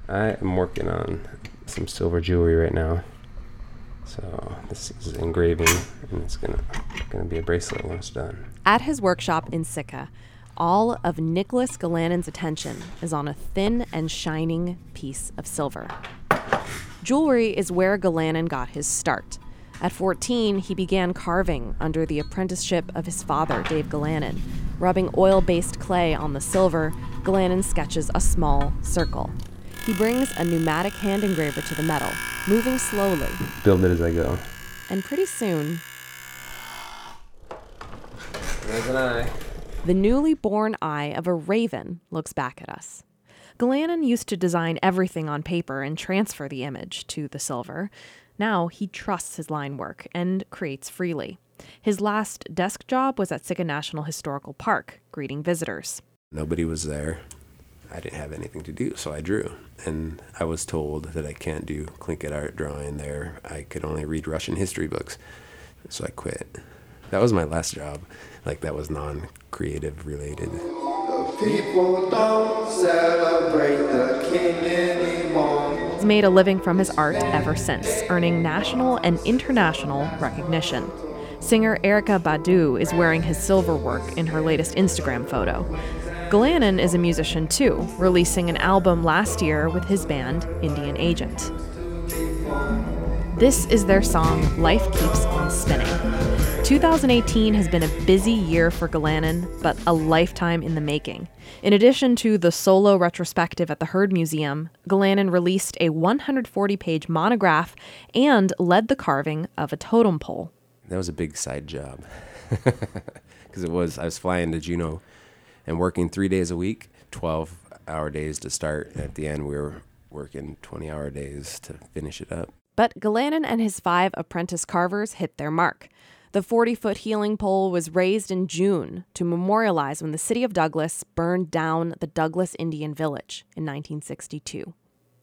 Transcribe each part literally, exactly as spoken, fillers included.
I am working on some silver jewelry right now. So this is engraving, and it's gonna gonna be a bracelet when it's done. At his workshop in Sitka, all of Nicholas Galanin's attention is on a thin and shining piece of silver. Jewelry is where Galanin got his start. At fourteen, he began carving under the apprenticeship of his father, Dave Galanin. Rubbing oil-based clay on the silver, Galanin sketches a small circle. He brings a pneumatic hand engraver to the metal, moving slowly. Build it as I go. And pretty soon, there's an eye. The newly born eye of a raven looks back at us. Galanin used to design everything on paper and transfer the image to the silver. Now he trusts his line work and creates freely. His last desk job was at Sitka National Historical Park, greeting visitors. Nobody was there. I didn't have anything to do, so I drew. And I was told that I can't do Tlingit art drawing there. I could only read Russian history books. So I quit. That was my last job. Like, that was non-creative related. The people don't celebrate the king anymore. He's made a living from his art ever since, earning national and international recognition. Singer Erykah Badu is wearing his silver work in her latest Instagram photo. Galanin is a musician too, releasing an album last year with his band, Indian Agent. This is their song, Life Keeps on Spinning. two thousand eighteen has been a busy year for Galanin, but a lifetime in the making. In addition to the solo retrospective at the Heard Museum, Galanin released a one hundred forty page monograph and led the carving of a totem pole. That was a big side job. Because it was, I was flying to Juneau and working three days a week, twelve hour days to start. And at the end, we were working twenty hour days to finish it up. But Galanin and his five apprentice carvers hit their mark. The forty-foot healing pole was raised in June to memorialize when the city of Douglas burned down the Douglas Indian Village in nineteen sixty-two.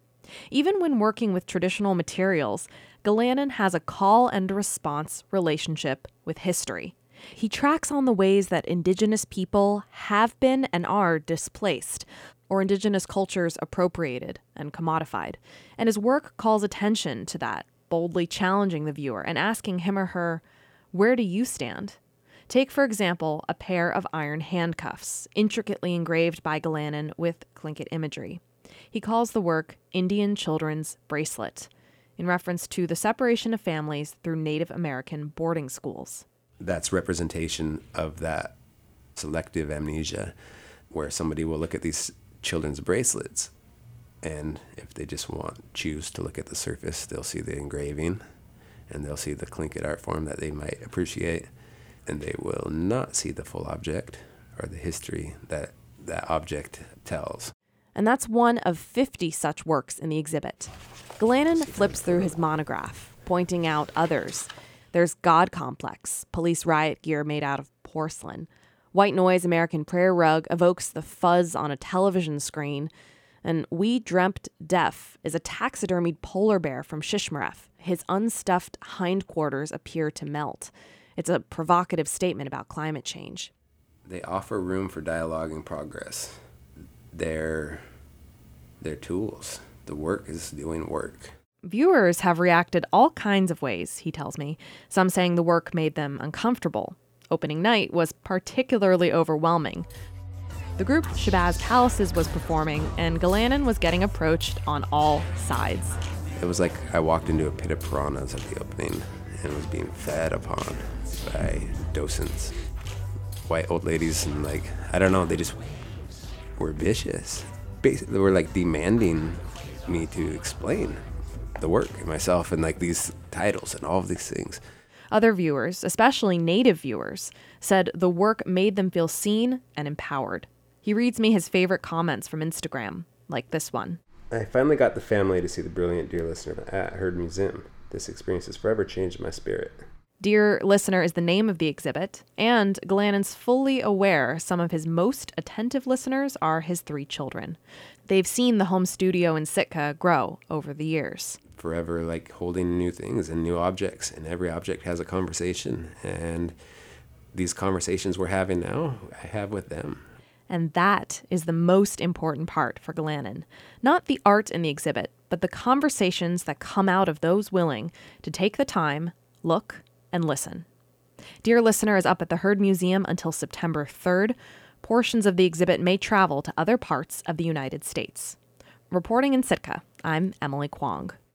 Even when working with traditional materials, Galanin has a call and response relationship with history. He tracks on the ways that Indigenous people have been and are displaced, or Indigenous cultures appropriated and commodified. And his work calls attention to that, boldly challenging the viewer and asking him or her, where do you stand? Take, for example, a pair of iron handcuffs, intricately engraved by Galanin with Tlingit imagery. He calls the work Indian Children's Bracelet, in reference to the separation of families through Native American boarding schools. That's representation of that selective amnesia, where somebody will look at these children's bracelets, and if they just want choose to look at the surface, they'll see the engraving, and they'll see the Tlingit art form that they might appreciate, and they will not see the full object or the history that that object tells. And that's one of fifty such works in the exhibit. Galanin flips through his monograph, pointing out others. There's God Complex, police riot gear made out of porcelain. White Noise American Prayer Rug evokes the fuzz on a television screen. And We Dreamt Deaf is a taxidermied polar bear from Shishmaref. His unstuffed hindquarters appear to melt. It's a provocative statement about climate change. They offer room for dialogue and progress. They're, they're tools. The work is doing work. Viewers have reacted all kinds of ways, he tells me, some saying the work made them uncomfortable. Opening night was particularly overwhelming. The group Shabazz Palaces was performing, and Galanin was getting approached on all sides. It was like I walked into a pit of piranhas at the opening and was being fed upon by docents, white old ladies, and like, I don't know, they just were vicious. Basically, they were like demanding me to explain the work and myself and like these titles and all of these things. Other viewers, especially Native viewers, said the work made them feel seen and empowered. He reads me his favorite comments from Instagram, like this one. I finally got the family to see the brilliant Dear Listener at Heard Museum. This experience has forever changed my spirit. Dear Listener is the name of the exhibit, and Galanin's fully aware some of his most attentive listeners are his three children. They've seen the home studio in Sitka grow over the years. Forever like holding new things and new objects, and every object has a conversation, and these conversations we're having now, I have with them. And that is the most important part for Glennon. Not the art in the exhibit, but the conversations that come out of those willing to take the time, look, and listen. Dear Listener is up at the Heard Museum until September third. Portions of the exhibit may travel to other parts of the United States. Reporting in Sitka, I'm Emily Kwong.